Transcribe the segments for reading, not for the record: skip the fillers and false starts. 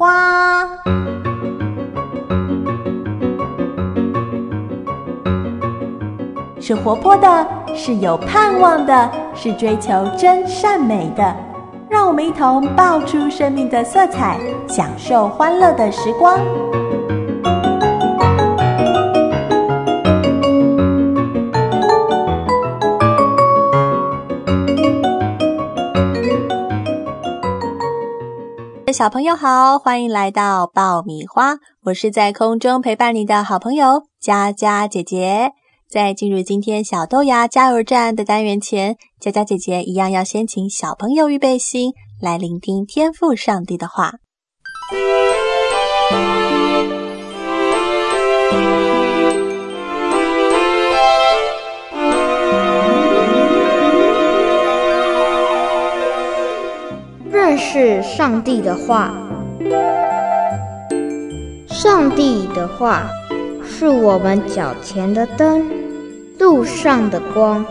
花。是活泼的，是有盼望的，是追求真善美的。让我们一同爆出生命的色彩，享受欢乐的时光。小朋友好，欢迎来到爆米花，我是在空中陪伴你的好朋友佳佳姐姐。在进入今天小豆芽加油站的单元前，佳佳姐姐一样要先请小朋友预备心，来聆听天父上帝的话。 认识上帝的话。上帝的话是我们脚前的灯，路上的光。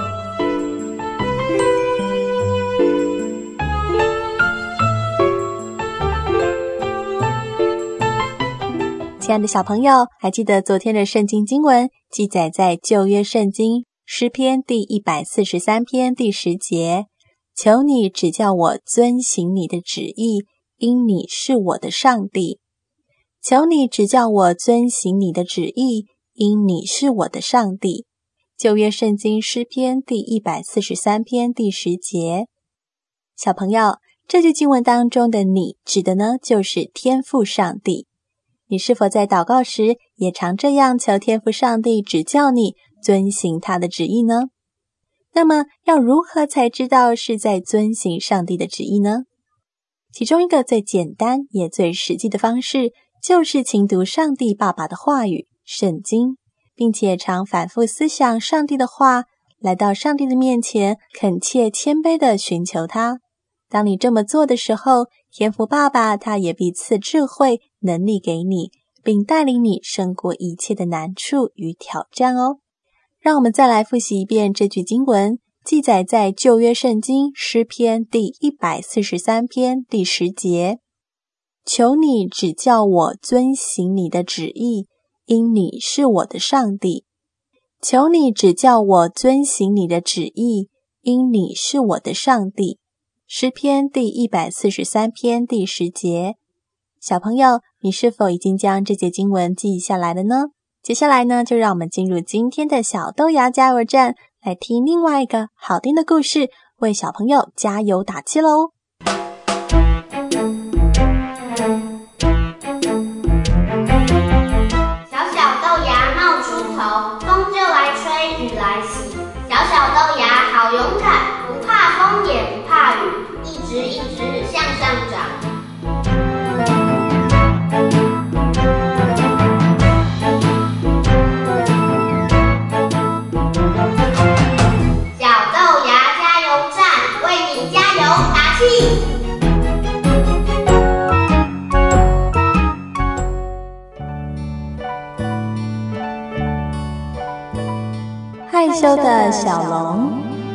亲爱的小朋友，还记得昨天的圣经经文记载在旧约圣经诗篇第143篇第10节，求你指教我遵行你的旨意，因你是我的上帝。求你指教我遵行你的旨意，因你是我的上帝。旧约圣经诗篇第143篇第10节。小朋友，这句经文当中的你指的呢，就是天父上帝。你是否在祷告时也常这样求天父上帝指教你遵行他的旨意呢？那么要如何才知道是在遵行上帝的旨意呢？其中一个最简单也最实际的方式，就是勤读上帝爸爸的话语圣经，并且常反复思想上帝的话，来到上帝的面前恳切谦卑地寻求他。当你这么做的时候，天父爸爸他也必赐智慧能力给你，并带领你胜过一切的难处与挑战哦。让我们再来复习一遍这句经文，记载在旧约圣经诗篇第143篇第10节，求你指教我遵行你的旨意，因你是我的上帝。求你指教我遵行你的旨意，因你是我的上帝。诗篇第143篇第10节。小朋友，你是否已经将这节经文记下来了呢？接下来呢，就让我们进入今天的小豆芽加油站，来听另外一个好听的故事，为小朋友加油打气咯。 小小豆芽冒出头，风就来吹，雨来袭。小小豆芽好勇敢，不怕风也不怕雨，一直向上长。 害羞的小龙。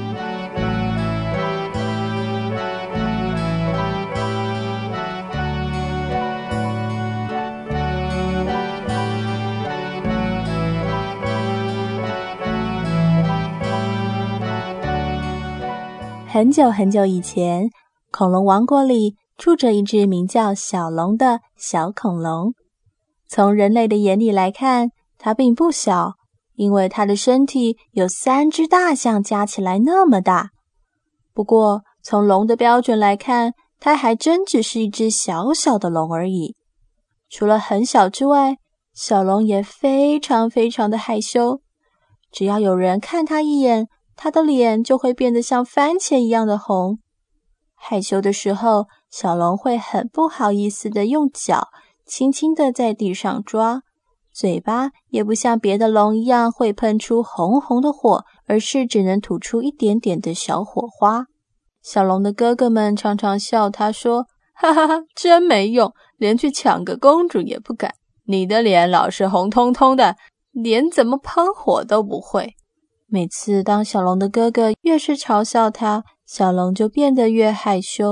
很久很久以前，恐龙王国里住着一只名叫小龙的小恐龙。从人类的眼里来看，它并不小，因为它的身体有3只大象加起来那么大。不过，从龙的标准来看，它还真只是一只小小的龙而已。除了很小之外，小龙也非常非常的害羞。只要有人看它一眼，它的脸就会变得像番茄一样的红。害羞的时候，小龙会很不好意思的用脚轻轻的在地上抓，嘴巴也不像别的龙一样会喷出红红的火，而是只能吐出一点点的小火花。小龙的哥哥们常常笑他说，哈哈哈，真没用，连去抢个公主也不敢。你的脸老是红彤彤的，连怎么喷火都不会。每次当小龙的哥哥越是嘲笑他，小龙就变得越害羞，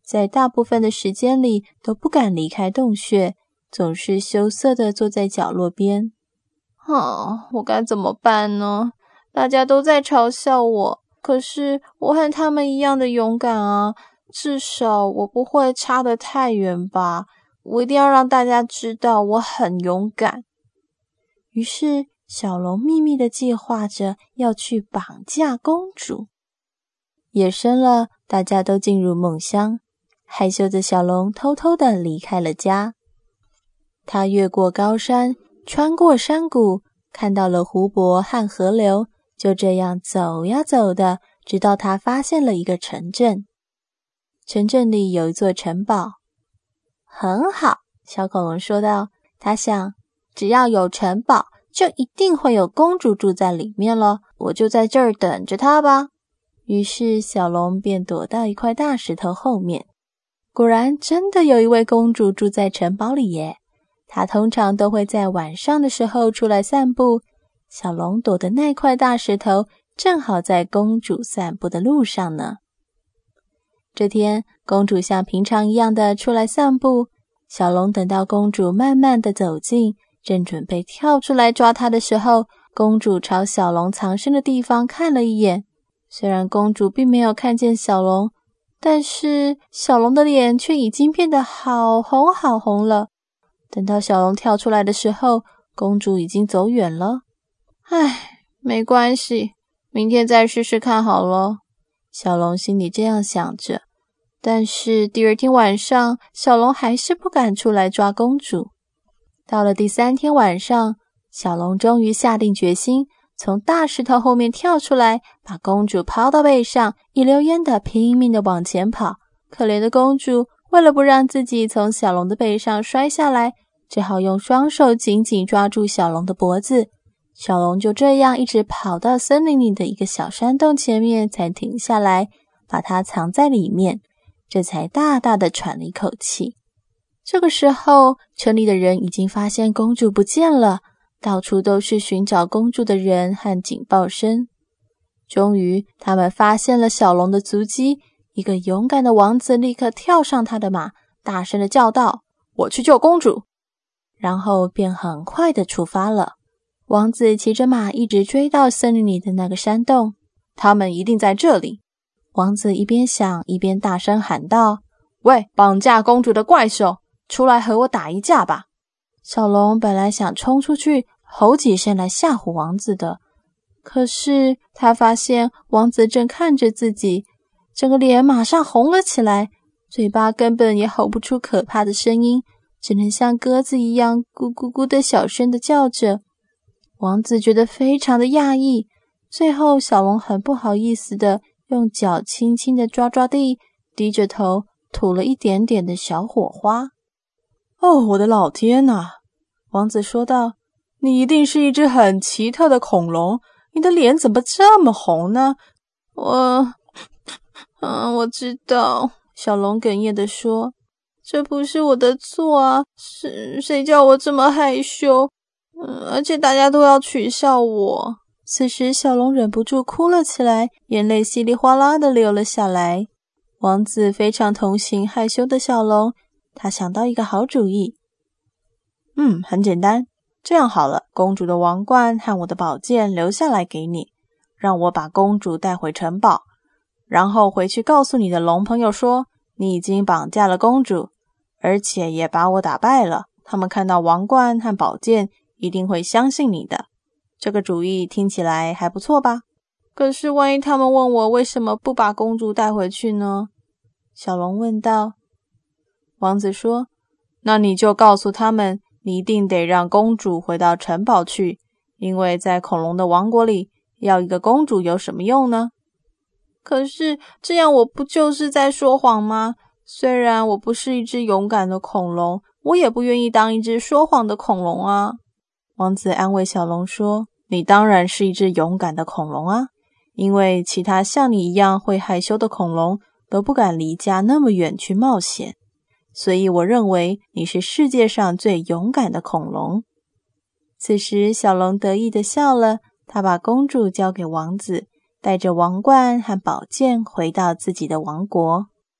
在大部分的时间里都不敢离开洞穴，总是羞涩地坐在角落边。我该怎么办呢？大家都在嘲笑我，可是我和他们一样的勇敢啊，至少我不会差得太远吧。我一定要让大家知道我很勇敢。于是小龙秘密地计划着要去绑架公主。夜深了，大家都进入梦乡，害羞的小龙偷偷地离开了家。他越过高山，穿过山谷，看到了湖泊和河流，就这样走呀走的，直到他发现了一个城镇。城镇里有一座城堡。很好，小恐龙说道。他想，只要有城堡，就一定会有公主住在里面了，我就在这儿等着她吧。于是小龙便躲到一块大石头后面。果然真的有一位公主住在城堡里耶。她通常都会在晚上的时候出来散步，小龙躲的那块大石头正好在公主散步的路上呢。这天，公主像平常一样的出来散步，小龙等到公主慢慢的走近，正准备跳出来抓她的时候，公主朝小龙藏身的地方看了一眼。虽然公主并没有看见小龙，但是小龙的脸却已经变得好红好红了。等到小龙跳出来的时候，公主已经走远了。没关系，明天再试试看好了。小龙心里这样想着，但是第二天晚上，小龙还是不敢出来抓公主。到了第3天晚上，小龙终于下定决心，从大石头后面跳出来，把公主抛到背上，一溜烟的拼命的往前跑。可怜的公主为了不让自己从小龙的背上摔下来，只好用双手紧紧抓住小龙的脖子。小龙就这样一直跑到森林里的一个小山洞前面才停下来，把它藏在里面，这才大大的喘了一口气。这个时候，城里的人已经发现公主不见了，到处都是寻找公主的人和警报声。终于，他们发现了小龙的足迹，一个勇敢的王子立刻跳上他的马，大声的叫道：“我去救公主！”然后便很快的出发了。王子骑着马一直追到森林里的那个山洞，他们一定在这里。王子一边想一边大声喊道：“喂，绑架公主的怪兽，出来和我打一架吧！”小龙本来想冲出去吼几声来吓唬王子的，可是他发现王子正看着自己，整个脸马上红了起来，嘴巴根本也吼不出可怕的声音，只能像鸽子一样咕咕咕的小声的叫着。王子觉得非常的讶异，最后小龙很不好意思的用脚轻轻的抓抓地，低着头吐了一点点的小火花。我的老天哪！王子说道，你一定是一只很奇特的恐龙，你的脸怎么这么红呢？我知道，小龙哽咽地说，这不是我的错啊，是谁叫我这么害羞？而且大家都要取笑我。此时小龙忍不住哭了起来，眼泪稀里哗啦的流了下来。王子非常同情害羞的小龙，他想到一个好主意。很简单，这样好了，公主的王冠和我的宝剑留下来给你，让我把公主带回城堡，然后回去告诉你的龙朋友说，你已经绑架了公主，而且也把我打败了。他们看到王冠和宝剑，一定会相信你的。这个主意听起来还不错吧？可是万一他们问我为什么不把公主带回去呢？小龙问道。王子说，那你就告诉他们，你一定得让公主回到城堡去，因为在恐龙的王国里，要一个公主有什么用呢？可是这样我不就是在说谎吗？虽然我不是一只勇敢的恐龙，我也不愿意当一只说谎的恐龙啊。王子安慰小龙说，你当然是一只勇敢的恐龙啊，因为其他像你一样会害羞的恐龙都不敢离家那么远去冒险，所以我认为你是世界上最勇敢的恐龙。此时小龙得意地笑了，他把公主交给王子，带着王冠和宝剑回到自己的王国。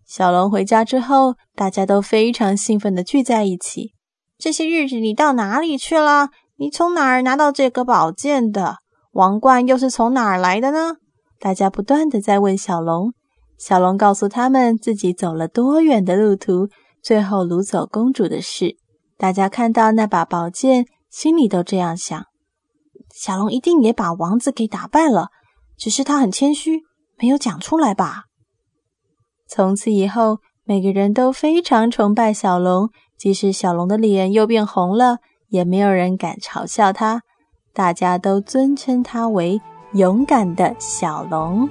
小龙回家之后，大家都非常兴奋地聚在一起。这些日子你到哪里去了？你从哪儿拿到这个宝剑的？王冠又是从哪儿来的呢？大家不断地在问小龙。小龙告诉他们自己走了多远的路途，最后掳走公主的事。大家看到那把宝剑，心里都这样想：小龙一定也把王子给打败了，只是他很谦虚，没有讲出来吧。从此以后，每个人都非常崇拜小龙，即使小龙的脸又变红了，也没有人敢嘲笑他，大家都尊称他为勇敢的小龙。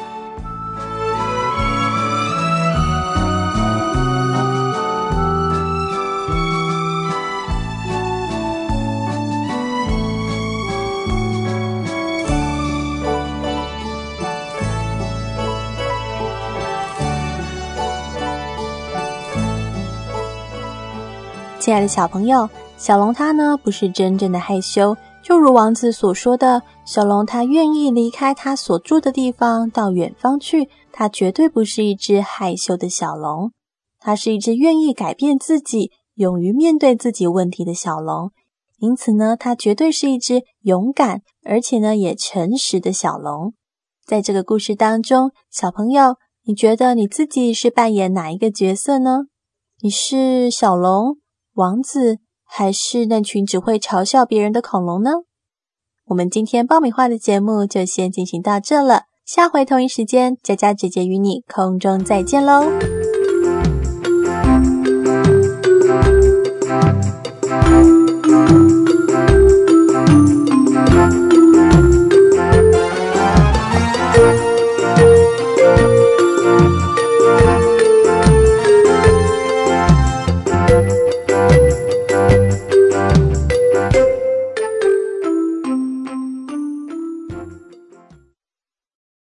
亲爱的小朋友，小龙他呢不是真正的害羞，就如王子所说的，小龙他愿意离开他所住的地方到远方去，他绝对不是一只害羞的小龙，他是一只愿意改变自己，勇于面对自己问题的小龙。因此呢，他绝对是一只勇敢而且呢也诚实的小龙。在这个故事当中，小朋友，你觉得你自己是扮演哪一个角色呢？你是小龙、王子，还是那群只会嘲笑别人的恐龙呢？我们今天爆米花的节目就先进行到这了，下回同一时间，佳佳姐姐与你空中再见喽。